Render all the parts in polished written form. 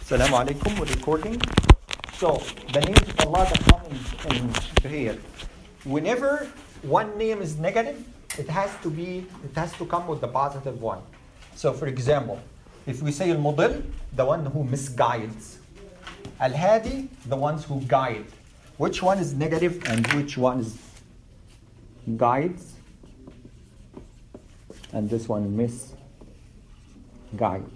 Assalamu alaikum, we're recording. So, the names of Allah that come in here. Whenever one name is negative, it has to come with the positive one. So, for example, if we say Al-Mudil, the one who misguides. Al-Hadi, the ones who guide. Which one is negative and which one is guides? And this one misguides.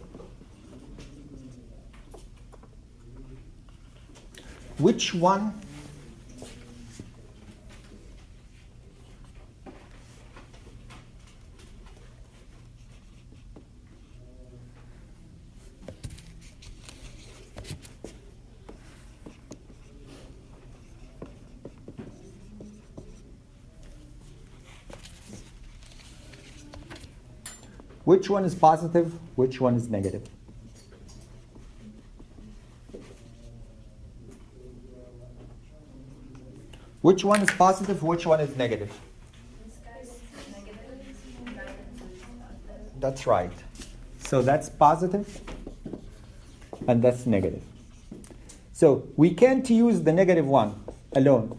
Which one is positive? Which one is negative? Which one is positive? Which one is negative? That's right. So that's positive and that's negative. So we can't use the negative one alone.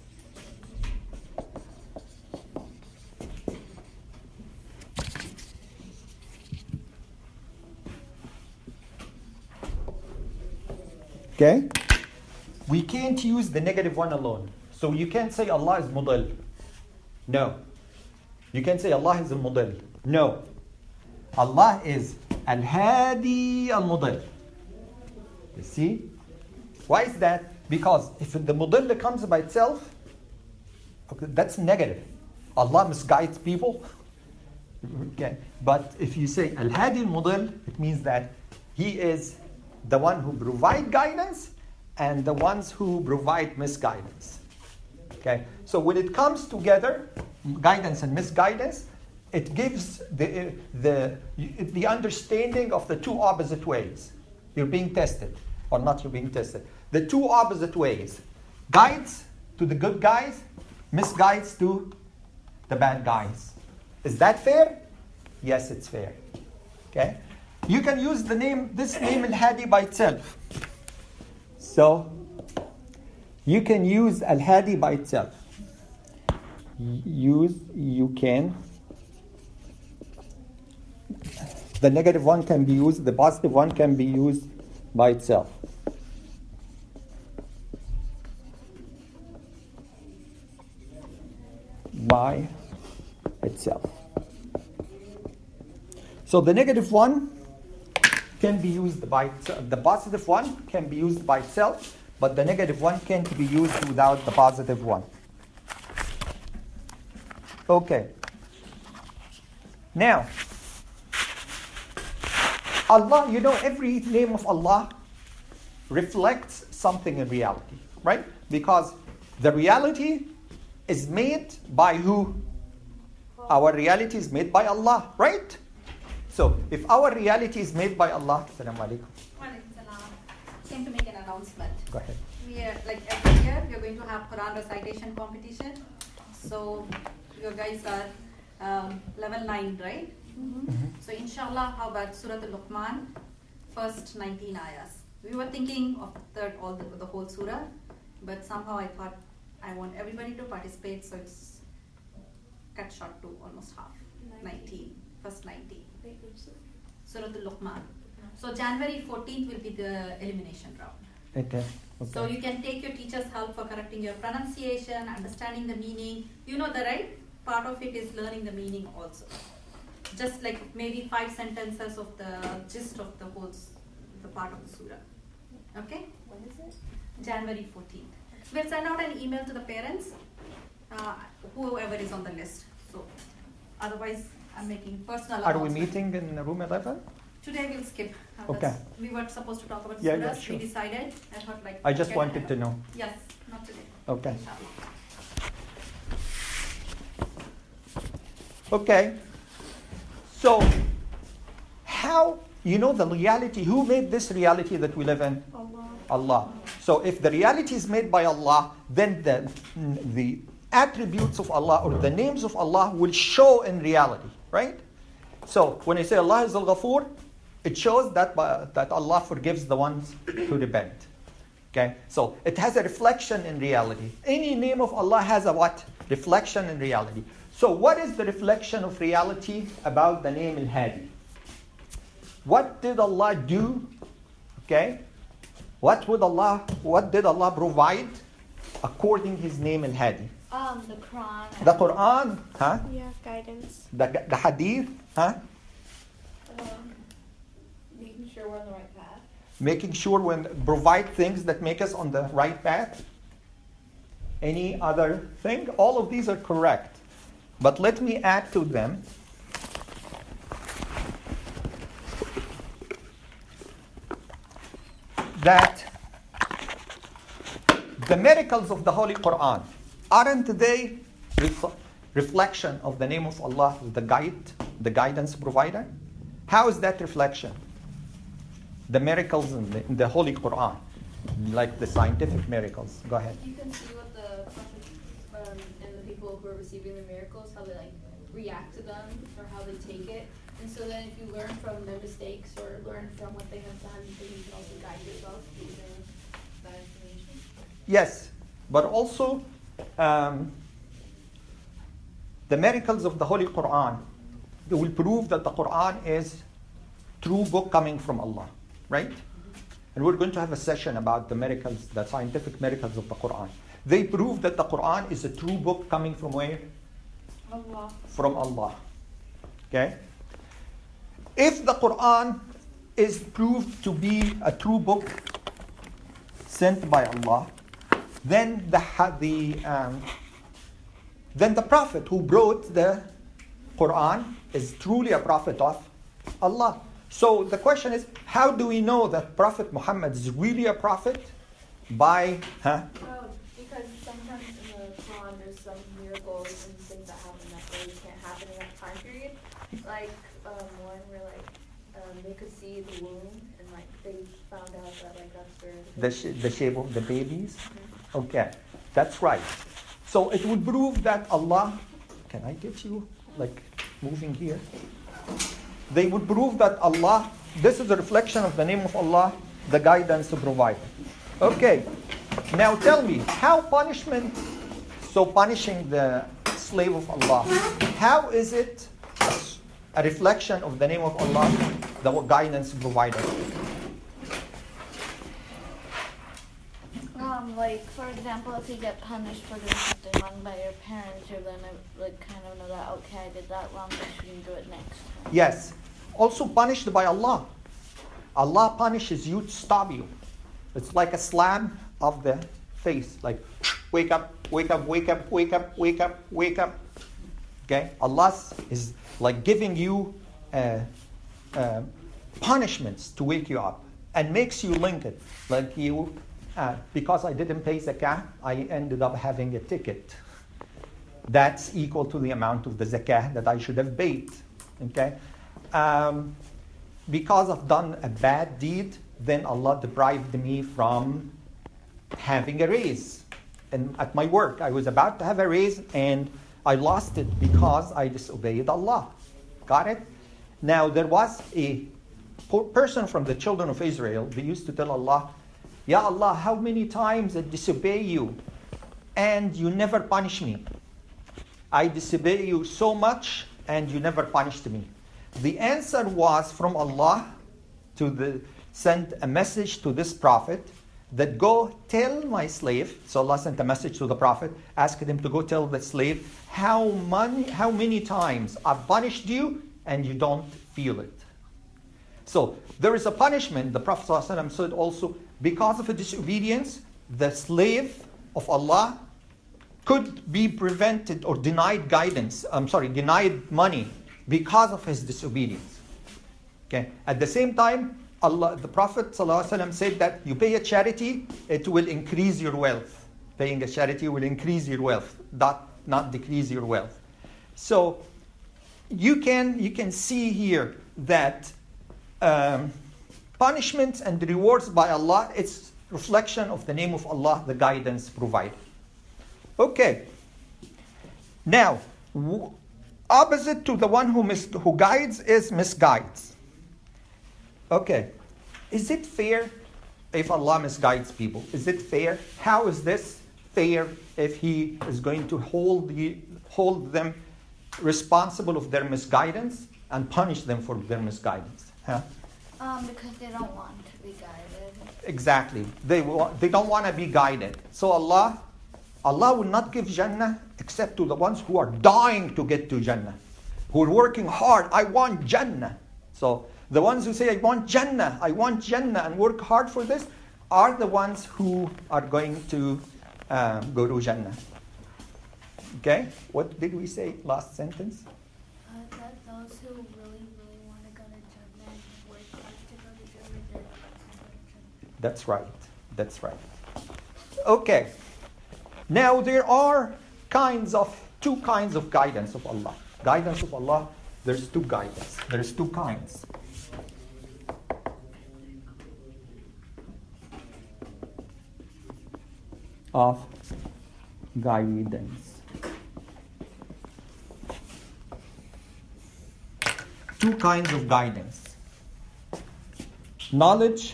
Okay? We can't use the negative one alone. So you can't say Allah is Mudil. No. You can't say Allah is Al-Mudil. No. Allah is Al-Hadi Al-Mudil. You see? Why is that? Because if the Mudil comes by itself, okay, that's negative. Allah misguides people. Okay. But if you say Al-Hadi Al-Mudil, it means that He is the one who provides guidance and the ones who provide misguidance. Okay, so when it comes together, guidance and misguidance, it gives the understanding of the two opposite ways. You're being tested, or not you're being tested. The two opposite ways. Guides to the good guys, misguides to the bad guys. Is that fair? Yes, it's fair. Okay? You can use this name Al-Hadi by itself. So, you can use Al-Hadi by itself. You can. The negative one can be used, the positive one can be used by itself. By itself. So the negative one can be used by itself. The positive one can be used by itself. But the negative one can't be used without the positive one. Okay. Now, Allah, every name of Allah reflects something in reality, right? Because the reality is made by who? Our reality is made by Allah, right? So, if our reality is made by Allah, Assalamu alaikum. Came to make an announcement. Go ahead. We are, every year, we are going to have Quran recitation competition. So, you guys are level 9, right? Mm-hmm. So, inshallah, how about Surah Al-Luqman, first 19 ayahs? We were thinking of the whole surah, but somehow I thought I want everybody to participate, so it's cut short to almost half. 19. First 19. Surah Al-Luqman. So January 14th will be the elimination round. Okay. So you can take your teacher's help for correcting your pronunciation, understanding the meaning. You know the right part of it is learning the meaning also. Just like maybe 5 sentences of the gist of the part of the surah. Okay? When is it? January 14th. We'll send out an email to the parents, whoever is on the list. So otherwise, I'm making personal Are we meeting in room 11? Today we'll skip. Okay. We were supposed to talk about surahs. Yeah, sure. We decided. I thought I just wanted to know. Yes, not today. Okay. Inshallah. Okay. So, how, the reality, who made this reality that we live in? Allah. So if the reality is made by Allah, then the attributes of Allah or the names of Allah will show in reality, right? So when I say Allah is Al-Ghafur, It shows that Allah forgives the ones who repent. Okay? So it has a reflection in reality. Any name of Allah has a what? Reflection in reality. So what is the reflection of reality about the name Al-Hadi? What did Allah do? Okay? What did Allah provide according His name Al-Hadi? The Quran. The Quran, huh? Yeah, guidance. The Hadith, huh? Making sure we're on the right path. Making sure we provide things that make us on the right path. Any other thing? All of these are correct. But let me add to them that the miracles of the Holy Quran, aren't they reflection of the name of Allah, the guidance provider? How is that reflection? The miracles in the Holy Quran, like the scientific miracles. Go ahead. You can see what the prophets and the people who are receiving the miracles, how they react to them or how they take it. And so then if you learn from their mistakes or learn from what they have done, then you can also guide yourself using that information. Yes, but also the miracles of the Holy Quran, they will prove that the Quran is true book coming from Allah, right? And we're going to have a session about the miracles, the scientific miracles of the Quran. They prove that the Quran is a true book coming from where? Allah. From Allah. Okay? If the Quran is proved to be a true book sent by Allah, then the prophet who brought the Quran is truly a prophet of Allah. So the question is, how do we know that Prophet Muhammad is really a prophet? Because sometimes in the Quran there's some miracles and things that happen that really can't happen in that time period. Like one where they could see the womb and they found out that that's where the shape of the babies. Mm-hmm. Okay, that's right. So it would prove that Allah. Can I get you moving here? They would prove that Allah. This is a reflection of the name of Allah, the guidance provider. Okay, now tell me how punishment. So punishing the slave of Allah, how is it a reflection of the name of Allah, the guidance provider? For example, if you get punished for doing something wrong by your parents, you're gonna kind of know that, okay, I did that wrong, I shouldn't do it next time. Yes. Also punished by Allah. Allah punishes you to stop you. It's like a slam of the face, like wake up, wake up, wake up, wake up, wake up, wake up. Okay? Allah is like giving you punishments to wake you up and makes you link it. Like you, because I didn't pay zakah, I ended up having a ticket. That's equal to the amount of the zakah that I should have paid. Okay? Because I've done a bad deed, then Allah deprived me from having a raise. And at my work, I was about to have a raise and I lost it because I disobeyed Allah. Got it? Now, there was a person from the children of Israel. They used to tell Allah, Ya Allah, how many times I disobey you and you never punish me? I disobey you so much and you never punished me. The answer was from Allah to send a message to this prophet that go tell my slave. So Allah sent a message to the prophet, asked him to go tell the slave how many times I've punished you and you don't feel it. So there is a punishment. The Prophet ﷺ said also, because of a disobedience, the slave of Allah could be prevented or denied denied money because of his disobedience. Okay. At the same time, the Prophet ﷺ said that you pay a charity, it will increase your wealth. Paying a charity will increase your wealth, not decrease your wealth. So you can see here that punishments and rewards by Allah, it's reflection of the name of Allah, the guidance provider. Okay. Now, opposite to the one who guides is misguides. Okay. Is it fair if Allah misguides people? Is it fair? How is this fair if He is going to hold them responsible of their misguidance and punish them for their misguidance? Huh? Because they don't want to be guided. Exactly. They don't want to be guided. So Allah will not give Jannah except to the ones who are dying to get to Jannah, who are working hard. I want Jannah. So the ones who say, I want Jannah, and work hard for this, are the ones who are going to go to Jannah. Okay? What did we say last sentence? That those who really, really want to go to Jannah and work hard to go to Jannah, they're the ones who go to Jannah. That's right. That's right. Okay. Now there are two kinds of guidance of Allah. Guidance of Allah, there's two guidance. There's two kinds. Of guidance. Two kinds of guidance. Knowledge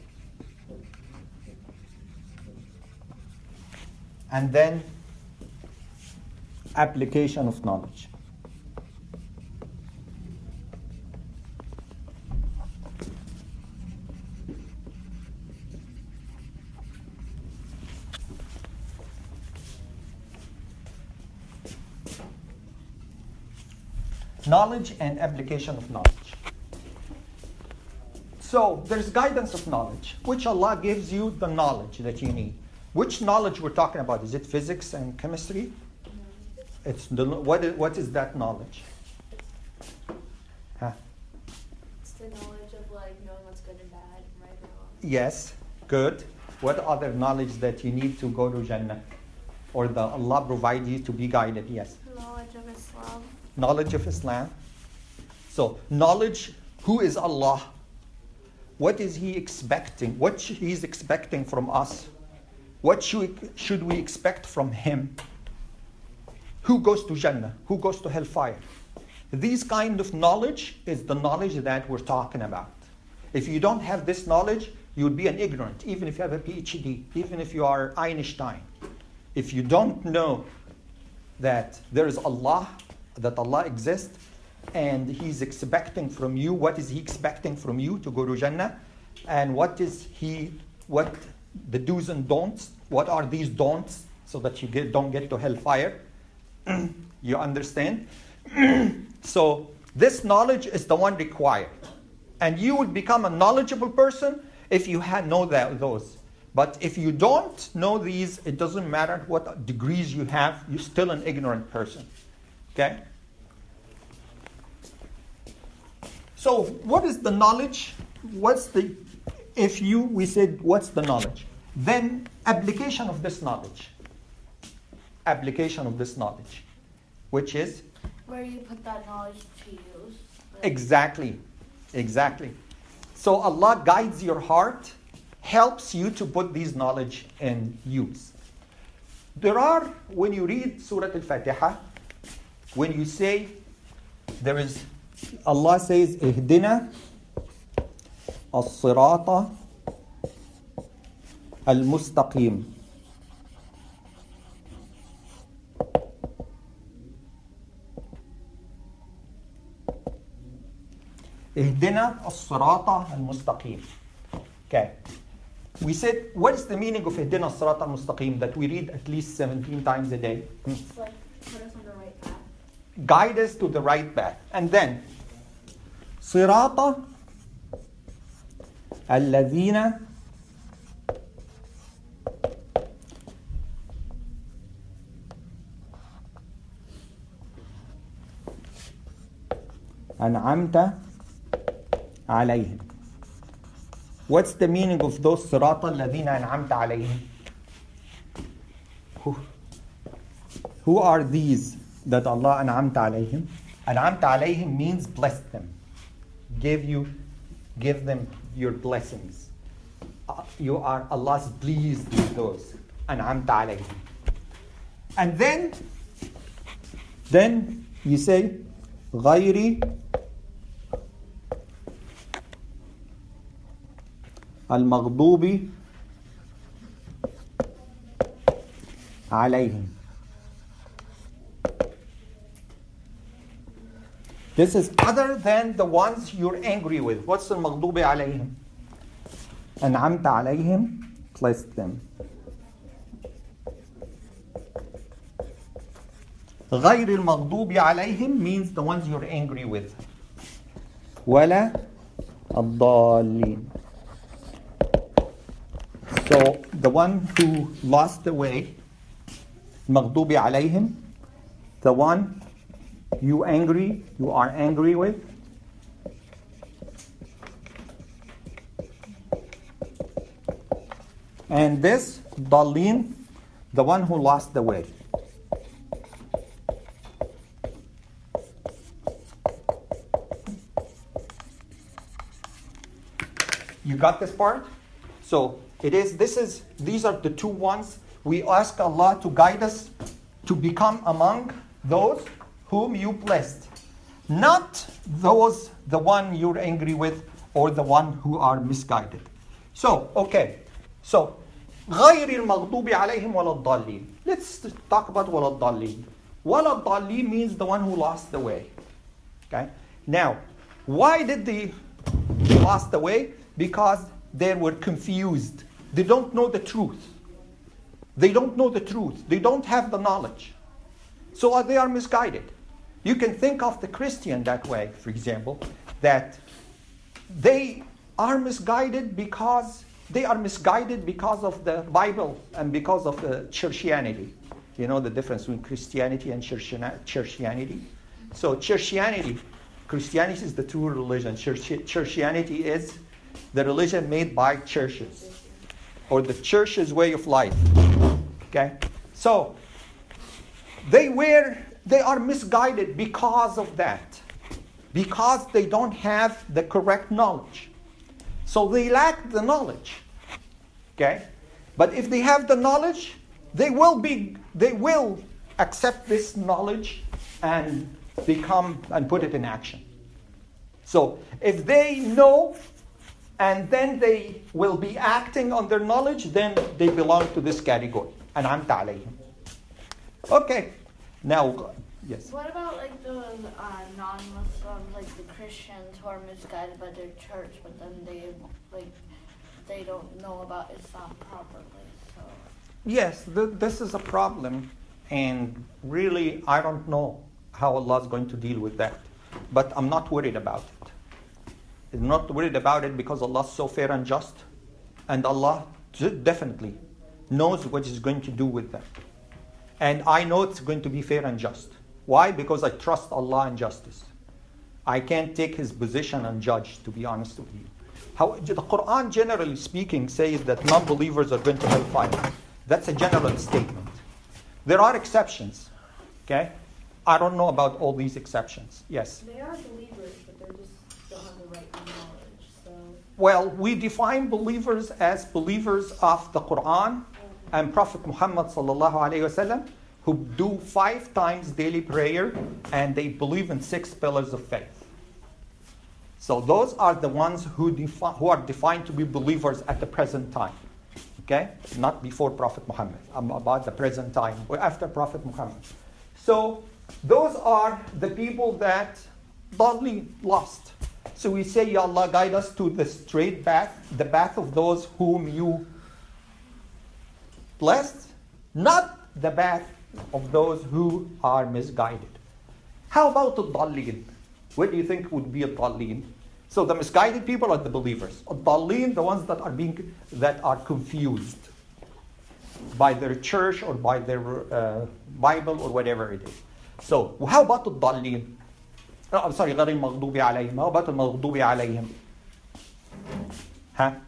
and then application of knowledge. Knowledge and application of knowledge. So there's guidance of knowledge, which Allah gives you the knowledge that you need. Which knowledge we're talking about? Is it physics and chemistry? It's what is that knowledge? Huh? It's the knowledge of like knowing what's good and bad, right and wrong. Yes, good. What other knowledge that you need to go to Jannah? Or the Allah provide you to be guided? Yes. Knowledge of Islam. Knowledge of Islam. So knowledge, who is Allah? What is He expecting? What He's expecting from us? What should we expect from Him? Who goes to Jannah? Who goes to hellfire? This kind of knowledge is the knowledge that we're talking about. If you don't have this knowledge, you would be an ignorant, even if you have a PhD, even if you are Einstein. If you don't know that there is Allah, that Allah exists, and He's expecting from you, what is He expecting from you to go to Jannah? And what the do's and don'ts? What are these don'ts so that you don't get to hellfire? You understand? So this knowledge is the one required. And you would become a knowledgeable person if you know those. But if you don't know these, it doesn't matter what degrees you have, you're still an ignorant person. Okay? So what is the knowledge? We said, what's the knowledge? Then application of this knowledge. Application of this knowledge. Which is? Where you put that knowledge to use. Exactly. So Allah guides your heart, helps you to put these knowledge in use. When you read Surah Al-Fatiha, when you say, Allah says, Ihdina as-sirata al-mustaqim. Ihdina as-sirata al-mustaqim. Okay. We said, what is the meaning of Ihdina as-sirata al-mustaqim that we read at least 17 times a day? It's like, put us on the right path. Guide us to the right path. And then, Sirata alladhina an'amta alayhim. What's the meaning of those Sirata alladhina an'amta alayhim? Who are these that Allah an'amta alayhim? An'amta alayhim means bless them. Give them your blessings. You are Allah's pleased with those. An'amta alayhim. And then you say, غير المغضوب عليهم. This is other than the ones you're angry with. What's المغضوب عليهم? أنعمت عليهم, blessed them. غير المغضوب عليهم means the ones you're angry with. ولا الضالين. So the one who lost the way, المغضوب عليهم, the one you are angry with. And this ضالين, the one who lost the way. You got this part? So these are the two ones we ask Allah to guide us to become among those whom you blessed. Not those, the one you're angry with or the one who are misguided. So, okay. So, غير المغضوب عليهم ولا الضالين. Let's talk about ولا الضالين. ولا الضالين means the one who lost the way. Okay? Now, why did they lost the way? Because they were confused. They don't know the truth. They don't know the truth. They don't have the knowledge. So they are misguided. You can think of the Christian that way, for example, that they are misguided because of the Bible and because of the churchianity. You know the difference between Christianity and churchianity? So Christianity is the true religion. Churchianity is the religion made by churches, or the church's way of life. Okay? So they are misguided because of that. Because they don't have the correct knowledge. So they lack the knowledge. Okay? But if they have the knowledge, they will accept this knowledge and put it in action. So if they know and then they will be acting on their knowledge, then they belong to this category. أنعمت عليهم. Okay. Now, yes. What about like the non-Muslims, like the Christians who are misguided by their church, but then they don't know about Islam properly? So. Yes, this is a problem, and really I don't know how Allah is going to deal with that. But I'm not worried about it. I'm not worried about it because Allah is so fair and just, and Allah definitely knows what He's going to do with them. And I know it's going to be fair and just. Why? Because I trust Allah and justice. I can't take His position and judge, to be honest with you. The Quran, generally speaking, says that non-believers are going to hellfire. That's a general statement. There are exceptions. Okay? I don't know about all these exceptions. Yes? They are believers, but they just don't have the right knowledge. So. Well, we define believers as believers of the Quran and Prophet Muhammad sallallahu alaihi wasallam, who do 5 times daily prayer and they believe in 6 pillars of faith. So those are the ones who are defined to be believers at the present time. Okay? Not before Prophet Muhammad. I'm about the present time, or after Prophet Muhammad. So those are the people that bodily lost. So we say, Ya Allah, guide us to the straight path, the path of those whom you blessed, not the path of those who are misguided. How about the Dalleen? What do you think would be a Dalleen? So the misguided people are the believers. Dalleen, the ones that are confused by their church or by their Bible or whatever it is. So how about the Dalleen? I'm sorry, غير المغضوب عليهم. How about المغضوب عليهم? Huh?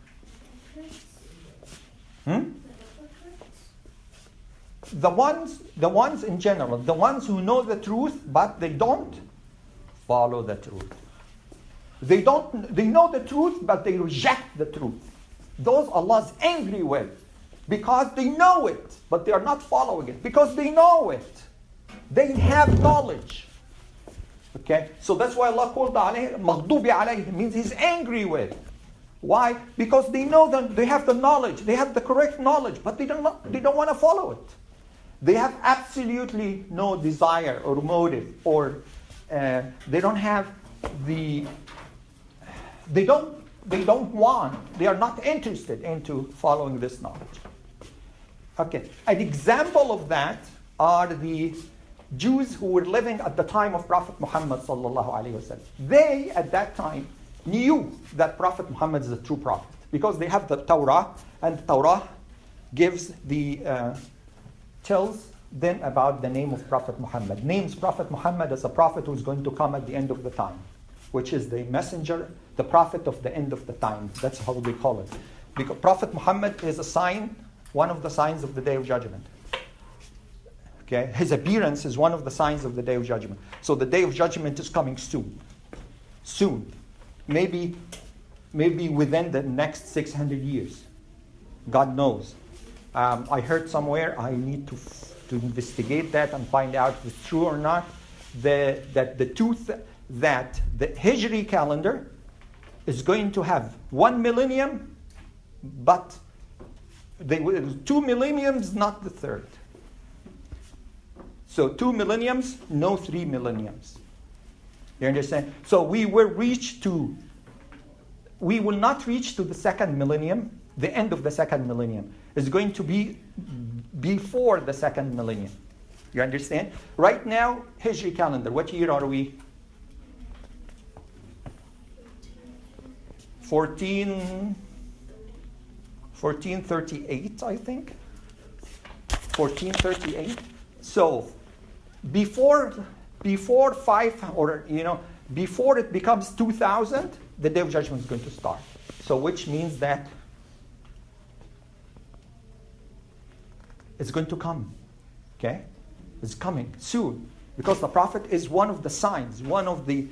The ones in general, the ones who know the truth, but they don't follow the truth. They know the truth, but they reject the truth. Those Allah's angry with, because they know it, but they are not following it, because they know it. They have knowledge. Okay? So that's why Allah called alayhi, maghdubi alayhi, means He's angry with. Why? Because they know that they have the knowledge, they have the correct knowledge, but they don't want to follow it. They have absolutely no desire or motive, or they don't have the, they don't want, they are not interested into following this knowledge. Okay, an example of that are the Jews who were living at the time of Prophet Muhammad sallallahu alaihi wasallam. They, at that time, knew that Prophet Muhammad is a true prophet because they have the Torah, and the Torah gives tells them about the name of Prophet Muhammad. Names Prophet Muhammad as a prophet who's going to come at the end of the time, which is the messenger, the prophet of the end of the time. That's how they call it. Because Prophet Muhammad is a sign, one of the signs of the Day of Judgment. Okay, his appearance is one of the signs of the Day of Judgment. So the Day of Judgment is coming soon. Soon. Maybe within the next 600 years. God knows. I heard somewhere, I need to investigate that and find out if it's true or not, that the Hijri calendar is going to have 1 millennium, but 2 millenniums, not the third. So 2 millenniums, no 3 millenniums. You understand? So we will not reach to the second millennium. The end of the second millennium is going to be before the second millennium. You understand? Right now, Hijri calendar, what year are we? 1438, I think. 1438. So before before it becomes 2000, the Day of Judgment is going to start. So which means that it's going to come. Okay? It's coming soon. Because the Prophet is one of the signs, one of the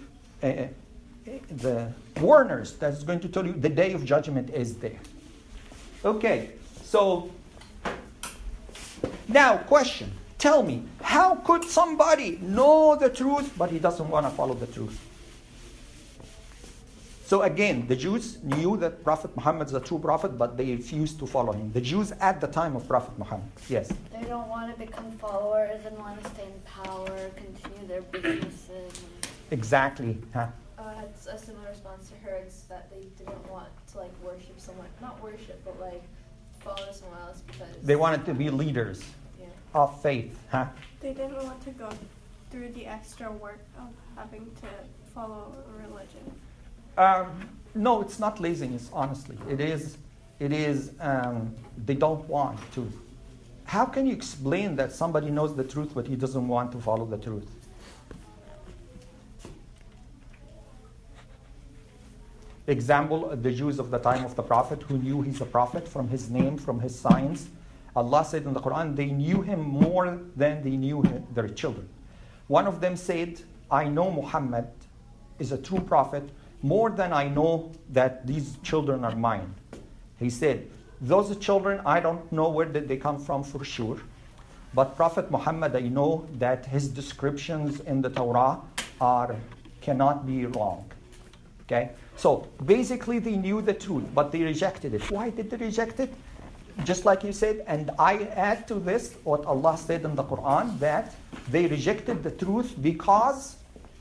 warners that's going to tell you the Day of Judgment is there. Okay, so now question. Tell me, how could somebody know the truth but he doesn't want to follow the truth? So again, the Jews knew that Prophet Muhammad is a true prophet, but they refused to follow him. The Jews at the time of Prophet Muhammad. Yes? They don't want to become followers and want to stay in power, continue their businesses. Exactly. Huh? It's a similar response to her. It's that they didn't want to worship someone, not worship, but follow someone else because they wanted to be leaders of faith. Huh? They didn't want to go through the extra work of having to follow a religion. No, it's not laziness, honestly. It is they don't want to. How can you explain that somebody knows the truth but he doesn't want to follow the truth? Example, the Jews of the time of the Prophet who knew he's a prophet from his name, from his signs. Allah said in the Quran, they knew him more than they knew their children. One of them said, I know Muhammad is a true prophet more than I know that these children are mine. He said, those children, I don't know where did they come from for sure. But Prophet Muhammad, I know that his descriptions in the Torah cannot be wrong. Okay? So basically they knew the truth, but they rejected it. Why did they reject it? Just like you said, and I add to this what Allah said in the Quran, that they rejected the truth because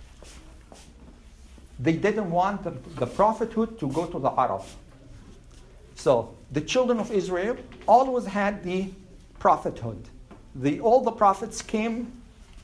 they didn't want the prophethood to go to the Arab. So the children of Israel always had the prophethood. All the prophets came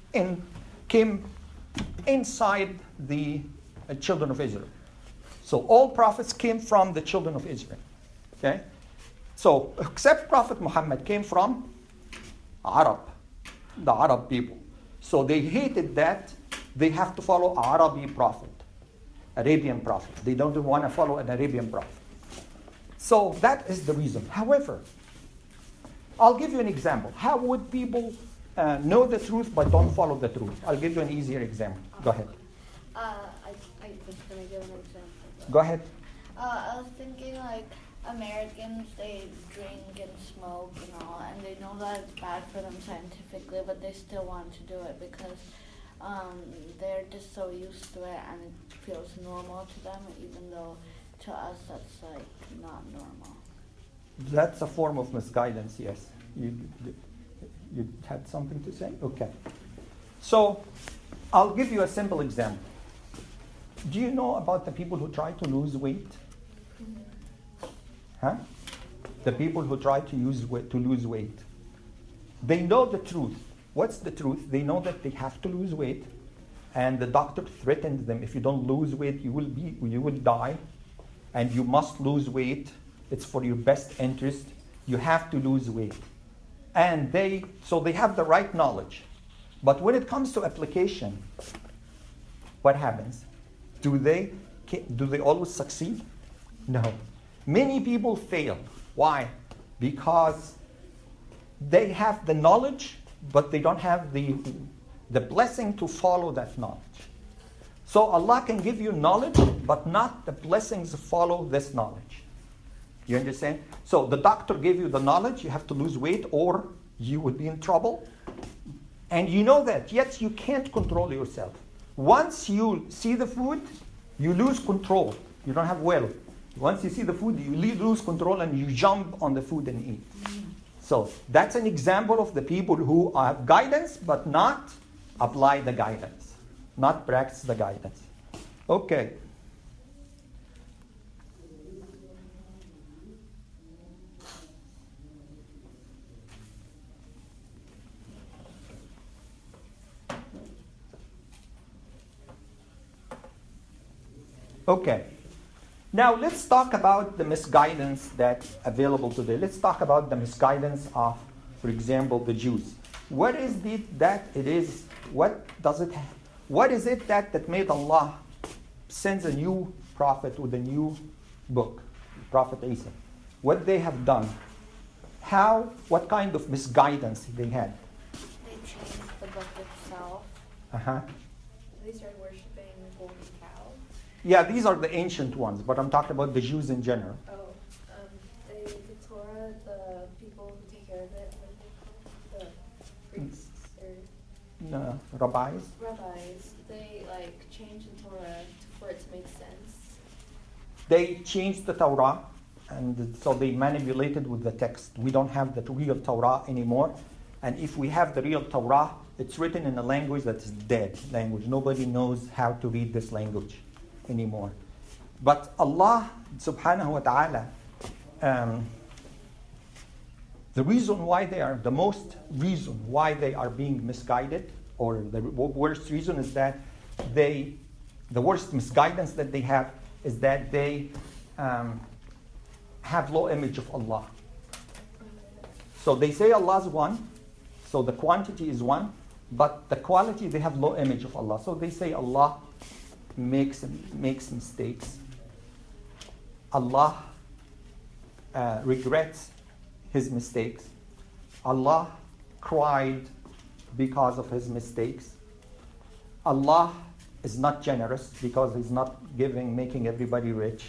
inside the children of Israel. So all prophets came from the children of Israel. Okay? So except Prophet Muhammad came from Arab, the Arab people. So they hated that they have to follow Arabic prophet, Arabian prophet. They don't want to follow an Arabian prophet. So that is the reason. However, I'll give you an example. How would people know the truth but don't follow the truth? I'll give you an easier example. Go ahead. I was going to give an example. Go ahead. I was thinking Americans, they drink and smoke and all, and they know that it's bad for them scientifically, but they still want to do it because they're just so used to it and it feels normal to them, even though to us that's like not normal. That's a form of misguidance, yes. You had something to say? Okay. So, I'll give you a simple example. Do you know about the people who try to lose weight? Huh? The people who try to lose weight. They know the truth. What's the truth? They know that they have to lose weight, and the doctor threatens them, if you don't lose weight, you will die, and you must lose weight. It's for your best interest. You have to lose weight. And they have the right knowledge. But when it comes to application, what happens? Do they always succeed? No. Many people fail. Why? Because they have the knowledge, but they don't have the blessing to follow that knowledge. So Allah can give you knowledge, but not the blessings to follow this knowledge. You understand? So the doctor gave you the knowledge, you have to lose weight or you would be in trouble. And you know that, yet you can't control yourself. Once you see the food, you lose control. You don't have will. Once you see the food, you lose control and you jump on the food and eat. So that's an example of the people who have guidance but not apply the guidance, not practice the guidance. Okay. Okay. Now let's talk about the misguidance that's available today. Let's talk about the misguidance of, for example, the Jews. What is it that it is? What is it that made Allah sends a new prophet with a new book, Prophet Isa? What they have done? What kind of misguidance they had? They changed the book itself. They started worshiping golden cow. Yeah, these are the ancient ones, but I'm talking about the Jews in general. The Torah, the people who take care of it, what are they called? The priests or Rabbis. rabbis. They change the Torah for it to make sense. They changed the Torah, and so they manipulated with the text. We don't have the real Torah anymore, and if we have the real Torah, it's written in a language that is dead language. Nobody knows how to read this language anymore. But Allah subhanahu wa ta'ala, the reason why they are being misguided, or the worst reason is that the worst misguidance that they have is that they have low image of Allah. So they say Allah is one, so the quantity is one, but the quality, they have low image of Allah. So they say Allah makes mistakes. Allah regrets his mistakes. Allah cried because of his mistakes. Allah is not generous because he's not making everybody rich.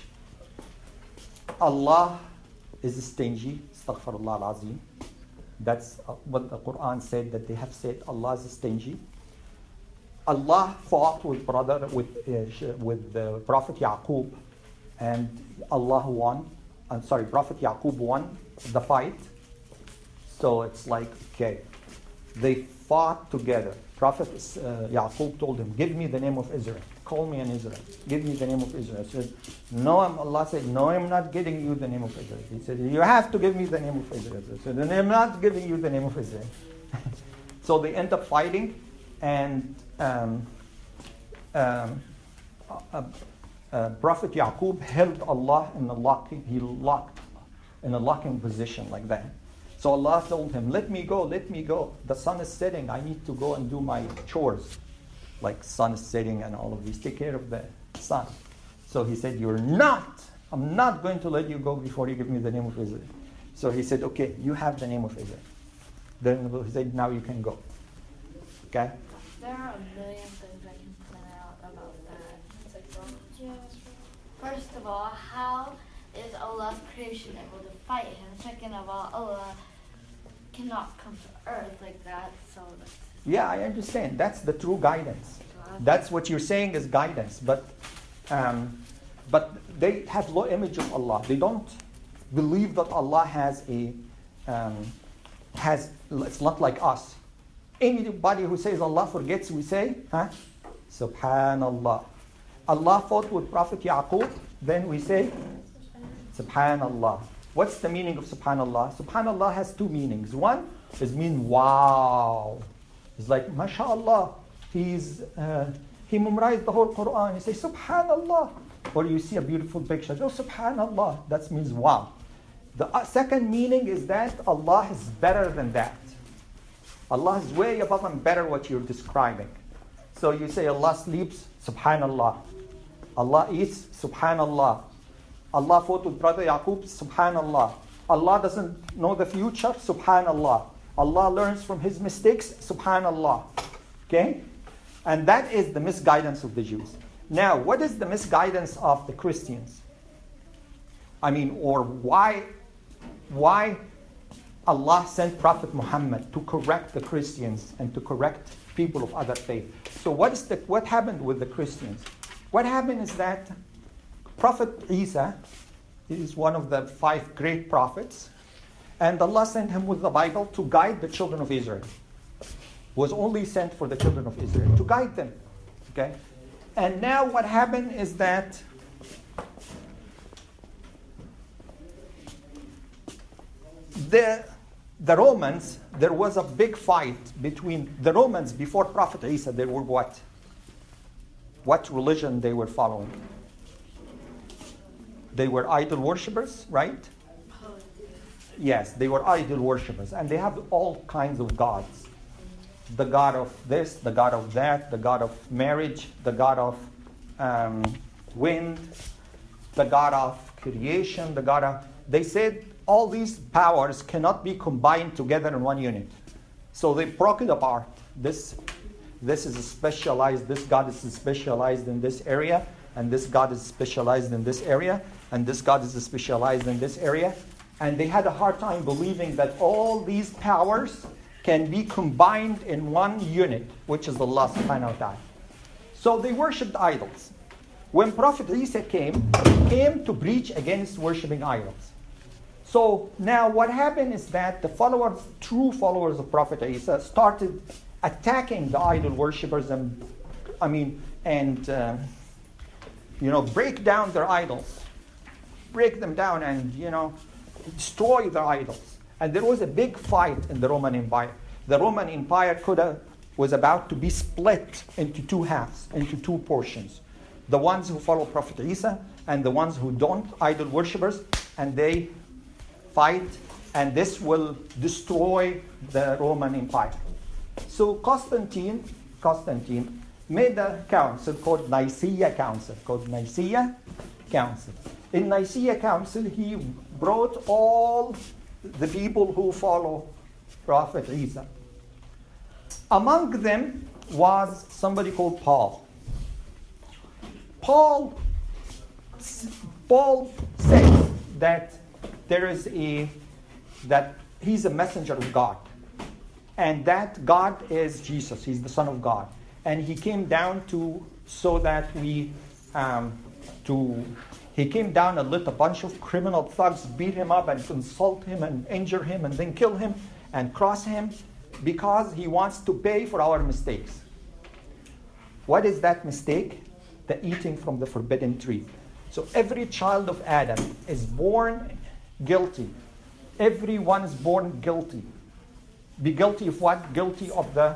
Allah is stingy. Astaghfirullah al-Azim. That's what the Quran said, that they have said Allah is stingy. Allah fought with the Prophet Yaqub, and Allah won. Prophet Yaqub won the fight. So it's like, okay, they fought together. Prophet Yaqub told him, give me the name of Israel. Call me an Israel. Give me the name of Israel. He said, no, Allah said, no, I'm not giving you the name of Israel. He said, you have to give me the name of Israel. He said, then I'm not giving you the name of Israel. So they end up fighting, and Prophet Yaqub held Allah in a locking position like that. So Allah told him, let me go. The sun is setting. I need to go and do my chores. Like sun is setting and all of these. Take care of the sun. So he said, I'm not going to let you go before you give me the name of Israel. So he said, okay, you have the name of Israel. Then he said, now you can go. Okay? There are a million things I can point out about that. It's wrong. Yeah, that's right. First of all, how is Allah's creation able to fight him? Second of all, Allah cannot come to earth like that. So yeah, I understand. That's the true guidance. That's what you're saying is guidance. But but they have low image of Allah. They don't believe that Allah has it's not like us. Anybody who says Allah forgets, we say, Subhanallah. Allah fought with Prophet Yaqub, then we say, Subhanallah. What's the meaning of Subhanallah? Subhanallah has two meanings. One is mean wow. It's like, MashaAllah. He memorized the whole Quran. You say, Subhanallah. Or you see a beautiful picture. Oh, Subhanallah. That means wow. The second meaning is that Allah is better than that. Allah is way above and better what you're describing. So you say Allah sleeps, Subhanallah. Allah eats, Subhanallah. Allah fought with brother Yaqub, Subhanallah. Allah doesn't know the future, Subhanallah. Allah learns from his mistakes, Subhanallah. Okay? And that is the misguidance of the Jews. Now, what is the misguidance of the Christians? Or why Allah sent Prophet Muhammad to correct the Christians and to correct people of other faith. So what happened with the Christians? What happened is that Prophet Isa is one of the 5 great prophets, and Allah sent him with the Bible to guide the children of Israel. Was only sent for the children of Israel, to guide them. Okay? And now what happened is that the Romans, there was a big fight between the Romans before Prophet Isa. They were what? What religion they were following? They were idol worshippers, right? Yes, they were idol worshippers. And they have all kinds of gods. The god of this, the god of that, the god of marriage, the god of wind, the god of creation, the god of... They said all these powers cannot be combined together in one unit. So they broke it apart. This is specialized, this god is specialized in this area, and this god is specialized in this area, and this god is specialized in this area. And they had a hard time believing that all these powers can be combined in one unit, which is Allah subhanahu wa ta'ala. So they worshipped idols. When Prophet Isa came to preach against worshipping idols. So now what happened is that the true followers of Prophet Isa started attacking the idol worshippers and break down their idols. Break them down and, destroy their idols. And there was a big fight in the Roman Empire. The Roman Empire was about to be split into 2 halves, into 2 portions. The ones who follow Prophet Isa and the ones who don't, idol worshippers, and they fight, and this will destroy the Roman Empire. So Constantine made a council called Nicaea Council. In Nicaea Council, he brought all the people who follow Prophet Isa. Among them was somebody called Paul. Paul says that that he's a messenger of God, and that God is Jesus. He's the Son of God, and he came down He came down and let a bunch of criminal thugs beat him up and insult him and injure him and then kill him and cross him because he wants to pay for our mistakes. What is that mistake? The eating from the forbidden tree. So every child of Adam is born guilty. Everyone is born guilty. Be guilty of what? Guilty of the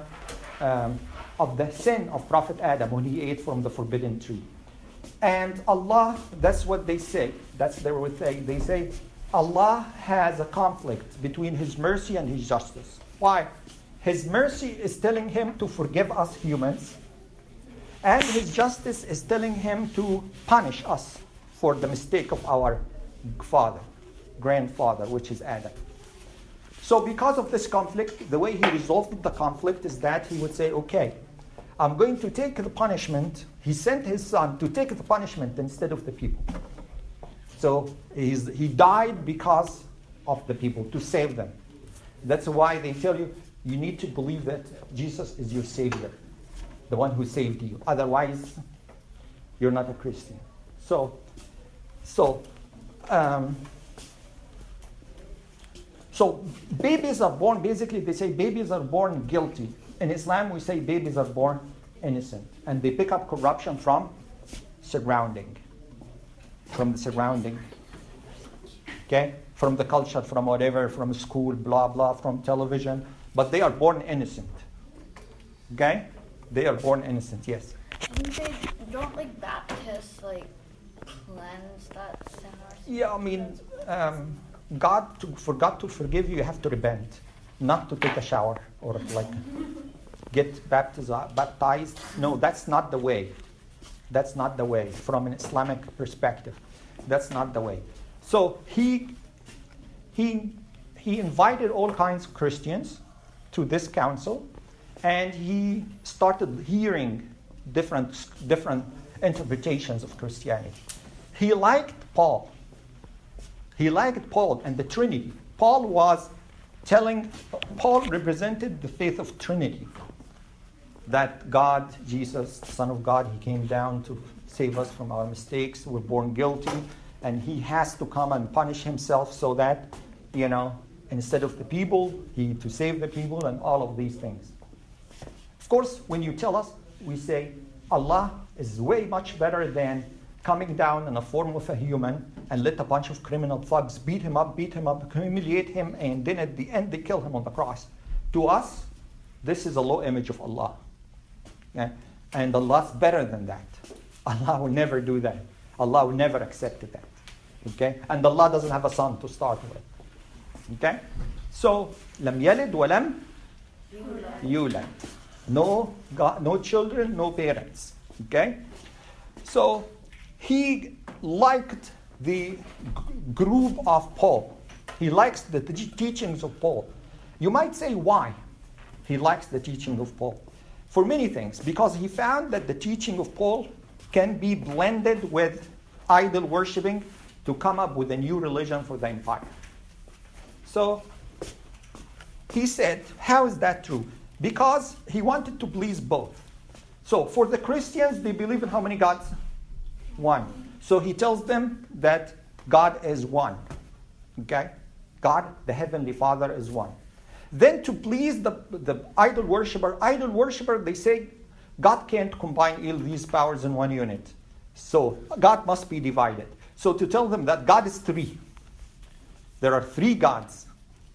sin of Prophet Adam when he ate from the forbidden tree. And Allah, that's what they say. That's their thing. They say Allah has a conflict between His mercy and His justice. Why? His mercy is telling Him to forgive us humans, and His justice is telling Him to punish us for the mistake of our grandfather, which is Adam. So because of this conflict, the way He resolved the conflict is that He would say, okay, I'm going to take the punishment. He sent His Son to take the punishment instead of the people. So He died because of the people, to save them. That's why they tell you, you need to believe that Jesus is your Savior, the one who saved you. Otherwise, you're not a Christian. So babies are born, basically they say babies are born guilty. In Islam we say babies are born innocent. And they pick up corruption from the surrounding. Okay? From the culture, from whatever, from school, blah, blah, from television. But they are born innocent. Okay? They are born innocent, yes. Don't like Baptists cleanse that sin or something? Yeah, I mean, for God to forgive you, you have to repent. Not to take a shower or get baptized. No, that's not the way. That's not the way from an Islamic perspective. That's not the way. So he invited all kinds of Christians to this council, and he started hearing different interpretations of Christianity. He liked Paul. He liked Paul and the Trinity. Paul represented the faith of Trinity. That God, Jesus, the Son of God, he came down to save us from our mistakes. We're born guilty, and he has to come and punish himself so that, instead of the people, to save the people and all of these things. Of course, when you tell us, we say Allah is way much better than coming down in the form of a human and let a bunch of criminal thugs beat him up, humiliate him, and then at the end they kill him on the cross. To us, this is a low image of Allah. Yeah? And Allah's better than that. Allah will never do that. Allah will never accept that. Okay? And Allah doesn't have a son to start with. Okay? So, lam yalid wa lam yulad. No children, no parents. Okay? So, he liked the group of Paul. He likes the teachings of Paul. You might say, why? He likes the teaching of Paul. For many things. Because he found that the teaching of Paul can be blended with idol worshipping to come up with a new religion for the empire. So he said, how is that true? Because he wanted to please both. So for the Christians, they believe in how many gods? One. So he tells them that God is one. Okay? God, the Heavenly Father, is one. Then to please the idol worshiper, they say God can't combine all these powers in one unit. So God must be divided. So to tell them that God is three. There are three gods.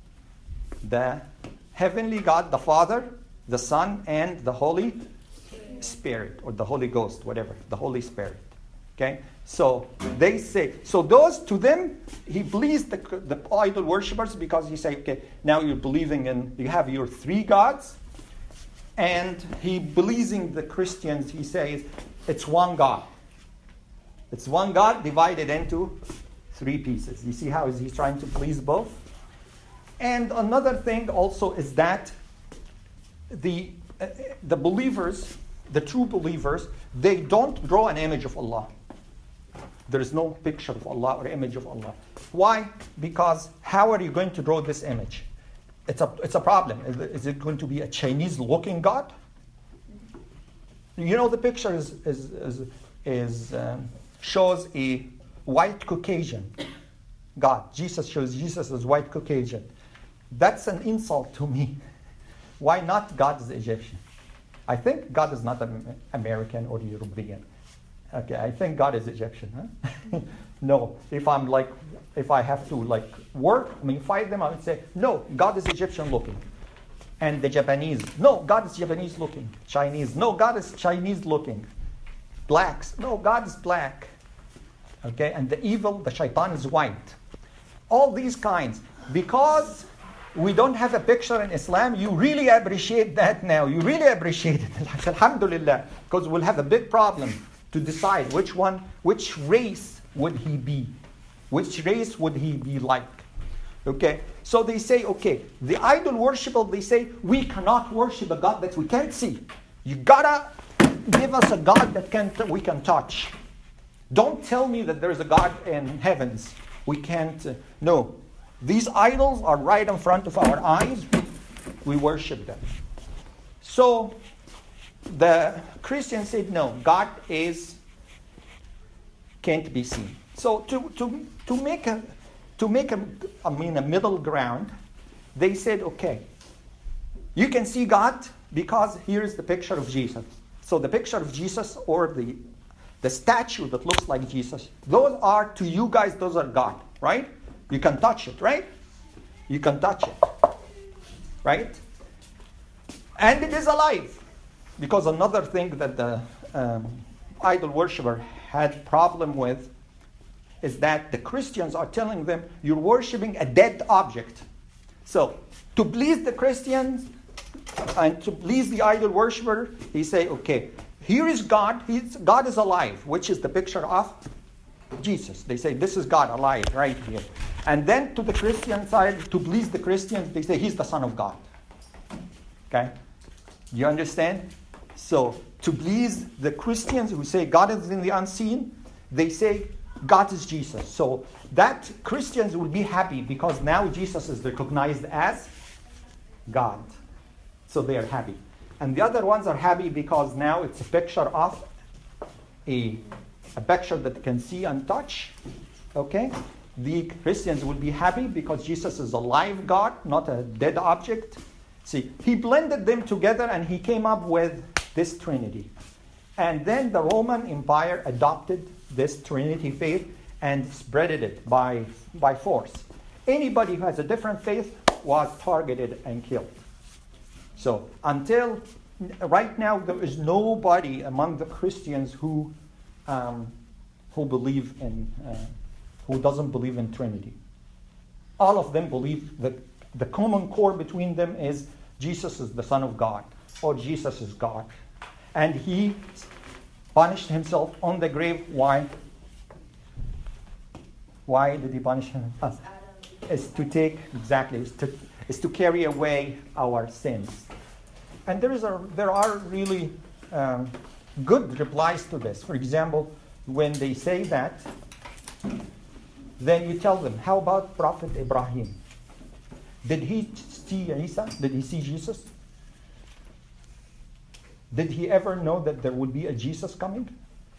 The Heavenly God, the Father, the Son, and the Holy Spirit, or the Holy Ghost, whatever, the Holy Spirit. Okay? So they say, so those to them, he pleased the idol worshippers because he say, okay, now you're believing you have your three gods, and he pleasing the Christians, he says, it's one God. It's one God divided into three pieces. You see how he's trying to please both? And another thing also is that the believers, the true believers, they don't draw an image of Allah. There is no picture of Allah or image of Allah. Why? Because how are you going to draw this image? It's a problem. Is it going to be a Chinese-looking God? The picture shows a white Caucasian God. Jesus shows Jesus as white Caucasian. That's an insult to me. Why not God is Egyptian? I think God is not American or European. Okay, I think God is Egyptian. Huh? No, if I have to fight them, I would say, no, God is Egyptian looking. And the Japanese, no, God is Japanese looking. Chinese, no, God is Chinese looking. Blacks, no, God is black. Okay, and the shaitan is white. All these kinds. Because we don't have a picture in Islam, you really appreciate that now. You really appreciate it. Alhamdulillah. Because we'll have a big problem to decide which race would he be? Which race would he be like? Okay? So they say, okay, the idol worshiper, they say, we cannot worship a God that we can't see. You gotta give us a God that we can touch. Don't tell me that there's a God in heavens. We can't, no. These idols are right in front of our eyes. We worship them. So the Christians said, no, God can't be seen. So to make a middle ground, they said, okay, you can see God because here's the picture of Jesus. So the picture of Jesus or the statue that looks like Jesus, those are, to you guys, those are God, right? You can touch it, right? You can touch it, right? And it is alive. Because another thing that the idol worshiper had problem with is that the Christians are telling them, you're worshiping a dead object. So to please the Christians and to please the idol worshiper, he say, okay, here is God. God is alive, which is the picture of Jesus. They say, this is God alive right here. And then to the Christian side, to please the Christians, they say, he's the Son of God. Okay? You understand? So to please the Christians who say God is in the unseen, they say God is Jesus. So that Christians will be happy because now Jesus is recognized as God. So they are happy. And the other ones are happy because now it's a picture of a picture that can see and touch. Okay? The Christians will be happy because Jesus is a live God, not a dead object. See, he blended them together and he came up with this Trinity. And then the Roman Empire adopted this Trinity faith and spread it by force. Anybody who has a different faith was targeted and killed. So until right now, there is nobody among the Christians who believe in who doesn't believe in Trinity. All of them believe that the common core between them is Jesus is the Son of God or Jesus is God. And he punished himself on the grave. Why? Why did he punish himself? Is to take, exactly, is to carry away our sins. And there are really good replies to this. For example, when they say that, then you tell them, how about Prophet Ibrahim? Did he see Isa? Did he see Jesus? Did he ever know that there would be a Jesus coming?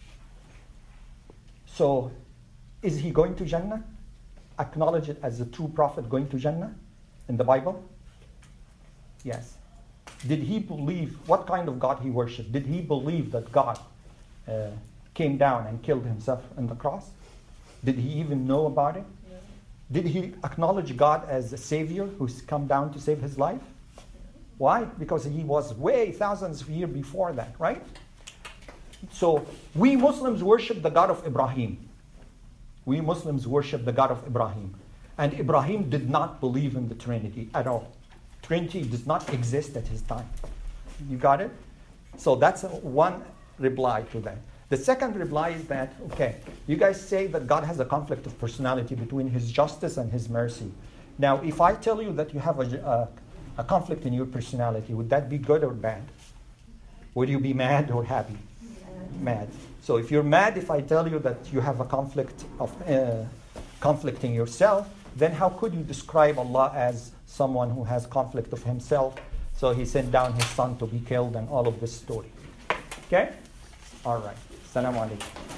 So, is he going to Jannah? Acknowledge it as a true prophet going to Jannah in the Bible? Yes. Did he believe, what kind of God he worshipped? Did he believe that God came down and killed himself on the cross? Did he even know about it? No. Did he acknowledge God as a savior who's come down to save his life? Why? Because he was way thousands of years before that, right? So we Muslims worship the God of Ibrahim. We Muslims worship the God of Ibrahim. And Ibrahim did not believe in the Trinity at all. Trinity does not exist at his time. You got it? So that's one reply to that. The second reply is that, okay, you guys say that God has a conflict of personality between his justice and his mercy. Now, if I tell you that you have a conflict in your personality, would that be good or bad? Would you be mad or happy? Mad. So if you're mad if I tell you that you have a conflict in yourself, then how could you describe Allah as someone who has conflict of himself? So he sent down his son to be killed and all of this story. Okay? All right. Assalamu alaikum.